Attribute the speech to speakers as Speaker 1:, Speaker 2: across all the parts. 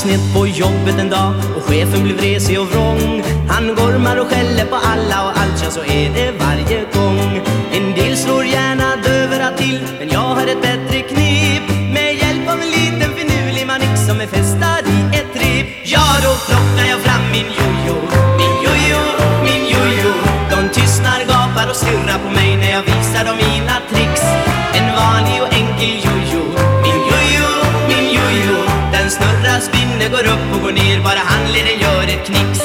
Speaker 1: snett på jobbet en dag och chefen blev resig och vrång. Han gormar och skäller på alla och allt, ja så är det varje gång. En del slår gärna dövra till, men jag har ett bättre knep. Med hjälp av en liten finurlig manick som är fästad i ett rep. Ja, då plockar jag fram min jojo, min jojo, min jojo. De tystnar, gapar och stirrar på mig när jag visar dem mina tricks. En vanlig och enkel jojo, min jojo, min jojo. Den snurrar, spinner, går upp och går ner, bara handleden gör ett knix.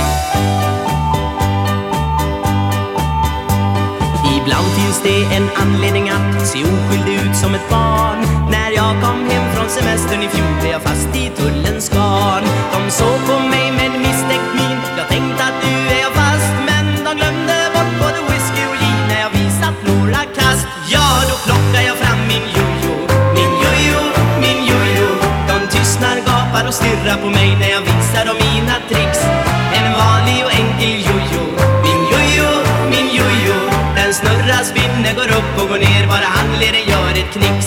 Speaker 1: Ibland finns det en anledning att se oskyldig ut som ett barn. När jag kom hem från semestern i fjol blev jag fast i tullens garn. De såg på mig med en misstänkt min, jag tänkte att nu är jag fast. Men de glömde bort både whisky och gin när jag visat några kast. Ja, då plockar jag fram min jojo, min jojo, min jojo. De tystnar, gapar och stirrar på mig när jag visar dem mina tricks. En vanlig och enkel jojo, min jojo, min jojo. Den snurrar, spinner, går upp och går ner, bara handleden gör ett knix.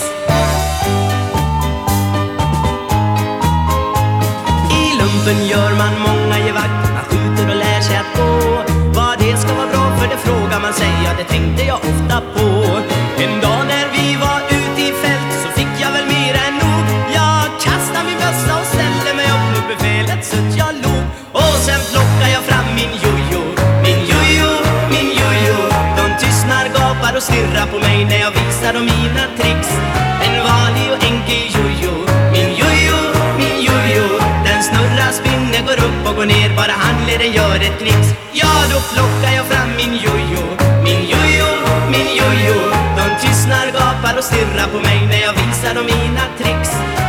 Speaker 1: I lumpen gör man många gevakt, man skjuter och lär sig att gå. Vad det ska vara bra för det frågar man sig, ja det tänkte jag ofta på. En dag när vi var ute i fält så fick jag väl mer än nog. Jag kastade min bössa och ställde mig upp mot befälet så att jag låg. Och sen plockar jag fram min jojo, min jojo, min jojo. De tystnar, gapar och stirrar på mig när jag visar dem mina tricks. En vanlig och enkel jojo, min jojo, min jojo. Den snurrar, spinner, går upp och går ner, bara handleden gör ett knix. Ja, då plockar jag fram min jojo, min jojo, min jojo. De tystnar, gapar och stirrar på mig när jag visar dem mina tricks.